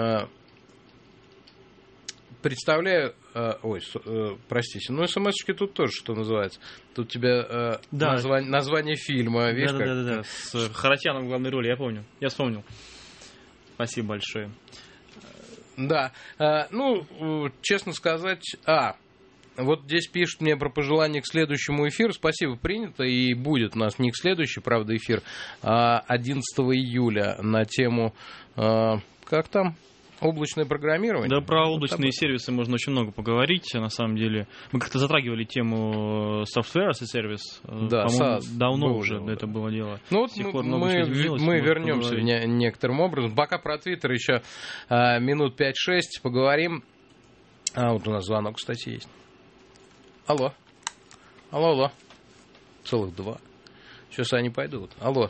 Представляю... простите. смс-очки тут тоже, что называется. Тут тебе название фильма. Видишь, да. С Харатьяном в главной роли, я помню. Я вспомнил. Спасибо большое. Да. Честно сказать... Вот здесь пишут мне про пожелание к следующему эфиру. Спасибо, принято. И будет у нас не к следующему, правда, эфир, а 11 июля на тему, как там, облачное программирование. Да, про облачные сервисы можно очень много поговорить, на самом деле. Мы как-то затрагивали тему Software as a Service. Да, по-моему, давно уже это было дело. Мы вернемся некоторым образом. Пока про Твиттер еще минут 5-6 поговорим. Вот у нас звонок, кстати, есть. Алло. Целых два. Сейчас они пойдут. Алло.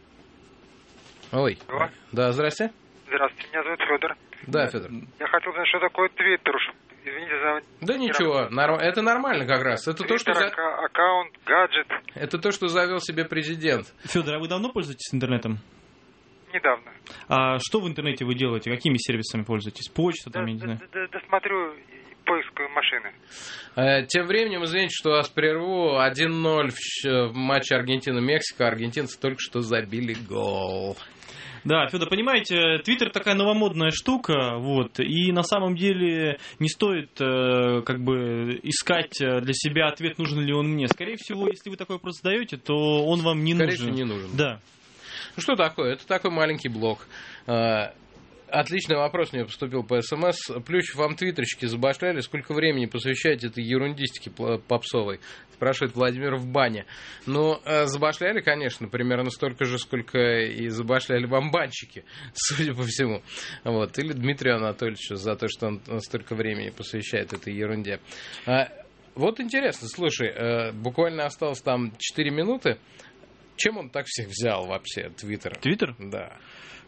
Ой. Алло. Да, здрасте. Здравствуйте, меня зовут Федор. Да, Федор. Я хотел знать, что такое Твиттер. Извините за... Да ничего, это нормально как раз. Это то, что... аккаунт, гаджет. Это то, что завел себе президент. Федор, а вы давно пользуетесь интернетом? Недавно. А что в интернете вы делаете? Какими сервисами пользуетесь? Почта там, я не знаю. Досмотрю поиск машины. Тем временем, извините, что вас прерву. 1-0 в матче Аргентина-Мексика. Аргентинцы только что забили гол. Да, Федор, понимаете, Твиттер такая новомодная штука, и на самом деле не стоит искать для себя ответ, нужен ли он мне. Скорее всего, если вы такой вопрос задаете, то он вам не нужен. Скорее всего, не нужен. Да. Ну что такое? Это такой маленький блог. Отличный вопрос мне поступил по СМС. Плющев, вам твиттерщики забашляли? Сколько времени посвящаете этой ерундистике попсовой? Спрашивает Владимир в бане. Забашляли, конечно, примерно столько же, сколько и забашляли вам банщики, судя по всему. Или Дмитрию Анатольевичу за то, что он столько времени посвящает этой ерунде. Вот интересно, слушай, буквально осталось там 4 минуты. Чем он так всех взял вообще, Твиттер? Твиттер? Да.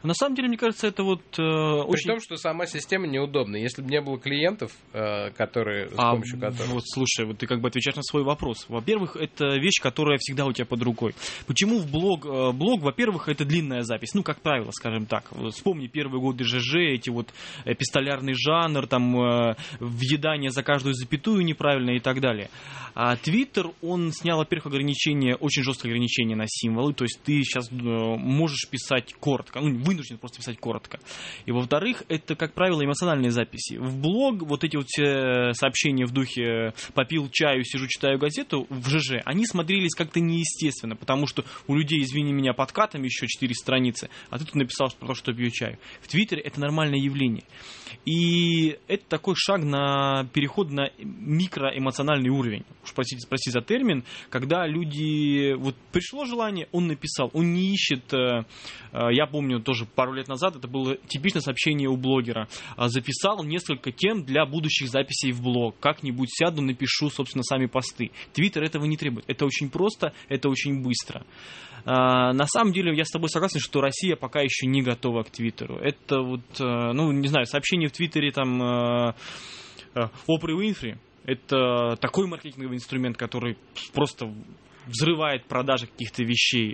На самом деле, мне кажется, это вот При очень... том, что сама система неудобна. Если бы не было клиентов, которые, с помощью которых... Вот, слушай, вот ты как бы отвечаешь на свой вопрос. Во-первых, это вещь, которая всегда у тебя под рукой. Почему в блог, во-первых, это длинная запись. Ну, как правило, скажем так. Вспомни первые годы ЖЖ, эти вот эпистолярный жанр, там, въедание за каждую запятую неправильно и так далее. А Твиттер, он снял, во-первых, ограничения, очень жесткие ограничения на символы. То есть ты сейчас можешь писать коротко, ну, вынужден просто писать коротко. И, во-вторых, это, как правило, эмоциональные записи. В блог вот эти вот все сообщения в духе «попил чаю, сижу, читаю газету» в ЖЖ, они смотрелись как-то неестественно, потому что у людей, извини меня, подкатом еще 4 страницы, а ты тут написал про то, что пью чаю. В Твиттере это нормальное явление. И это такой шаг на переход на микроэмоциональный уровень. Уж прости за термин, когда люди... Вот пришло желание, он написал. Он не ищет... Я помню тоже пару лет назад, это было типичное сообщение у блогера. Записал несколько тем для будущих записей в блог. Как-нибудь сяду, напишу, собственно, сами посты. Твиттер этого не требует. Это очень просто, это очень быстро. На самом деле, я с тобой согласен, что Россия пока еще не готова к Твиттеру. Это вот, ну, не знаю, сообщение в Твиттере там Опры Уинфри. Это такой маркетинговый инструмент, который просто взрывает продажи каких-то вещей.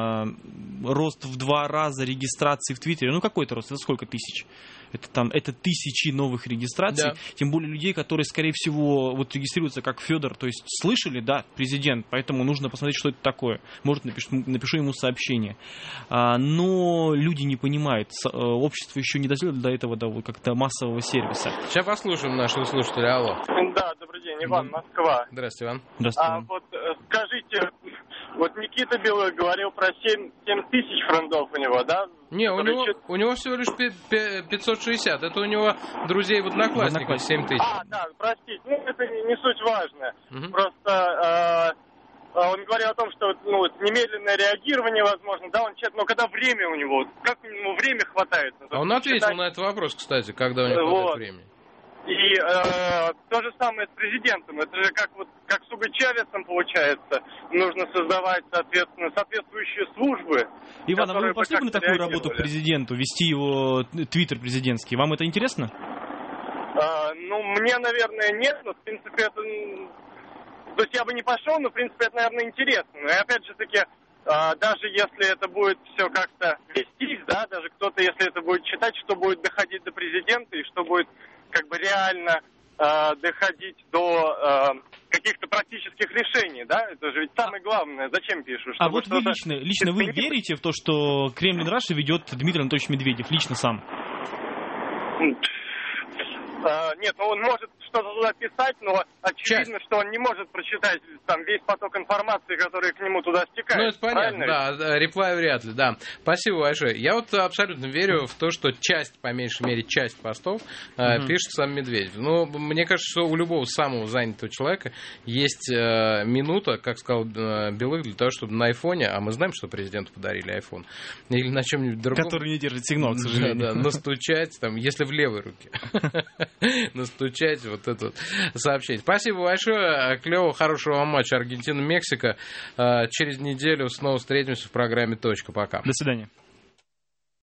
Рост в 2 раза регистрации в Твиттере. Ну, какой это рост? Это сколько тысяч? Это тысячи новых регистраций. Да. Тем более людей, которые, скорее всего, вот регистрируются как Федор. То есть слышали, да, президент, поэтому нужно посмотреть, что это такое. Может, напишу ему сообщение. Но люди не понимают. Общество еще не дошло до этого, до как-то массового сервиса. Сейчас послушаем нашего слушателя. Алло. Да, добрый день. Иван, Москва. Здравствуйте, Иван. Здравствуйте, Иван. Вот скажите, вот Никита Белых говорил про 7 тысяч френдов у него, да? Не, у него всего лишь 560. Это у него друзей в Одноклассниках 7 тысяч. Да, простите. Ну, это не суть важная. Просто он говорил о том, что немедленное реагирование возможно, да, но когда время у него, как у него время хватает? Он ответил на этот вопрос, кстати, когда у него хватает времени. И то же самое с президентом. Это же как с Уго Чавесом получается. Нужно создавать, соответственно, соответствующие службы. Иван, а вы пошли бы на такую работу к президенту, вести его твиттер президентский? Вам это интересно? Мне, наверное, нет, но, в принципе, это... То есть я бы не пошел, но, в принципе, это, наверное, интересно. Но, опять же таки, даже если это будет все как-то вестись, да, даже кто-то, если это будет читать, что будет доходить до президента и что будет как бы реально доходить до каких-то практических решений, да? Это же ведь самое главное. Зачем пишут? А вот вы лично вы верите в то, что Кремлин Раша ведет Дмитрий Анатольевич Медведев, лично сам? Нет, он может что-то туда писать, но очевидно, что он не может прочитать там весь поток информации, который к нему туда стекает. Ну, это понятно, да, реплай вряд ли, да. Спасибо большое. Я вот абсолютно верю в то, что по меньшей мере, часть постов пишет сам Медведев. Но мне кажется, что у любого самого занятого человека есть минута, как сказал Белых, для того, чтобы на айфоне, а мы знаем, что президенту подарили айфон, или на чем-нибудь другом. Который не держит сигнал, к сожалению. Да, настучать, там, если в левой руке. Настучать вот это вот сообщение. Спасибо большое. Клевого, хорошего вам матча Аргентина-Мексика. Через неделю снова встретимся в программе «Точка». Пока. До свидания.